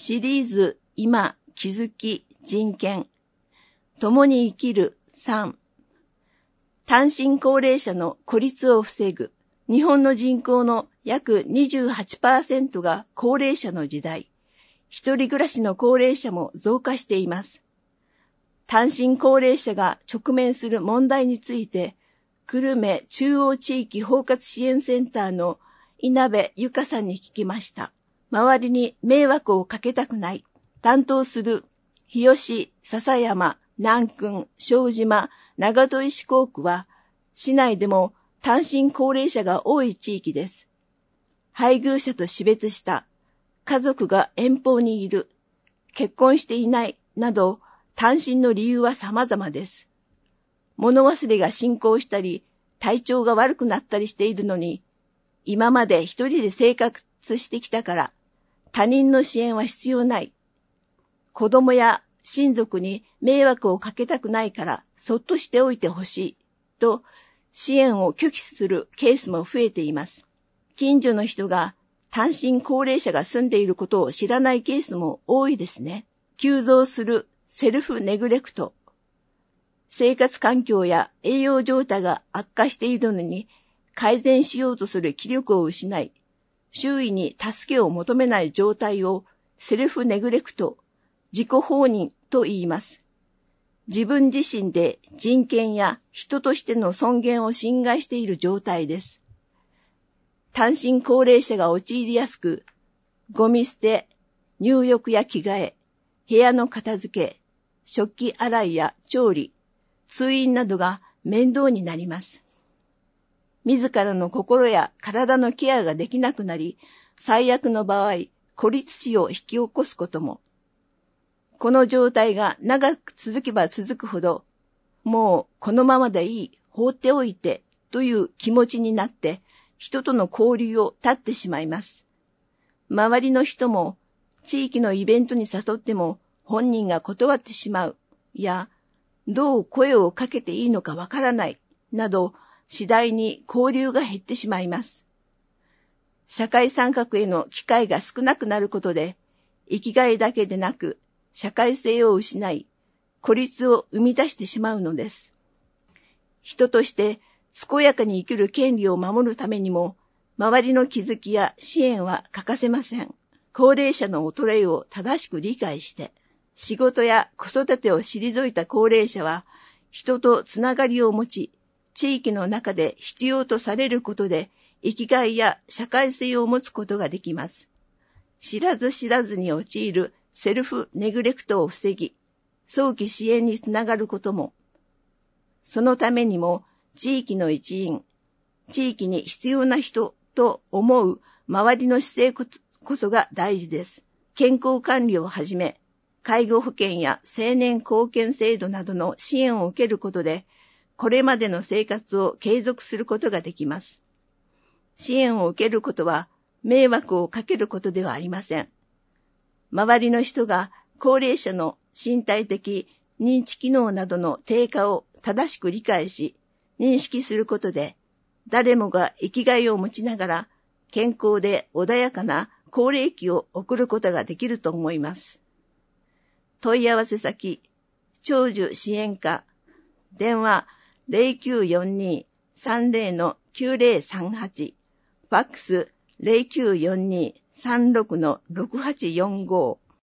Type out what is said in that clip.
シリーズ今気づき人権共に生きる3単身高齢者の孤立を防ぐ日本の人口の約 28% が高齢者の時代一人暮らしの高齢者も増加しています単身高齢者が直面する問題について久留米中央地域包括支援センターの稲部由香さんに聞きました周りに迷惑をかけたくない。担当する日吉、笹山、南郡、小島、長門石工区は、市内でも単身高齢者が多い地域です。配偶者と死別した、家族が遠方にいる、結婚していないなど、単身の理由は様々です。物忘れが進行したり、体調が悪くなったりしているのに、今まで一人で生活してきたから、他人の支援は必要ない。子供や親族に迷惑をかけたくないからそっとしておいてほしいと支援を拒否するケースも増えています。近所の人が単身高齢者が住んでいることを知らないケースも多いですね。急増するセルフネグレクト。生活環境や栄養状態が悪化しているのに改善しようとする気力を失い、周囲に助けを求めない状態をセルフネグレクト、自己放任と言います。自分自身で人権や人としての尊厳を侵害している状態です。単身高齢者が陥りやすく、ゴミ捨て、入浴や着替え、部屋の片付け、食器洗いや調理、通院などが面倒になります。自らの心や体のケアができなくなり、最悪の場合、孤立死を引き起こすことも。この状態が長く続けば続くほど、もうこのままでいい、放っておいて、という気持ちになって、人との交流を絶ってしまいます。周りの人も、地域のイベントに誘っても、本人が断ってしまう、や、どう声をかけていいのかわからない、など、次第に交流が減ってしまいます。社会参画への機会が少なくなることで、生きがいだけでなく、社会性を失い、孤立を生み出してしまうのです。人として健やかに生きる権利を守るためにも、周りの気づきや支援は欠かせません。高齢者の衰えを正しく理解して、仕事や子育てを退いた高齢者は、人とつながりを持ち、地域の中で必要とされることで生きがいや社会性を持つことができます。知らず知らずに陥るセルフネグレクトを防ぎ、早期支援につながることも。そのためにも地域の一員、地域に必要な人と思う周りの姿勢こそが大事です。健康管理をはじめ、介護保険や青年貢献制度などの支援を受けることで、これまでの生活を継続することができます。支援を受けることは迷惑をかけることではありません。周りの人が高齢者の身体的、認知機能などの低下を正しく理解し、認識することで、誰もが生きがいを持ちながら健康で穏やかな高齢期を送ることができると思います。問い合わせ先、長寿支援課、電話0942-30-9038、ファックス0942-36-6845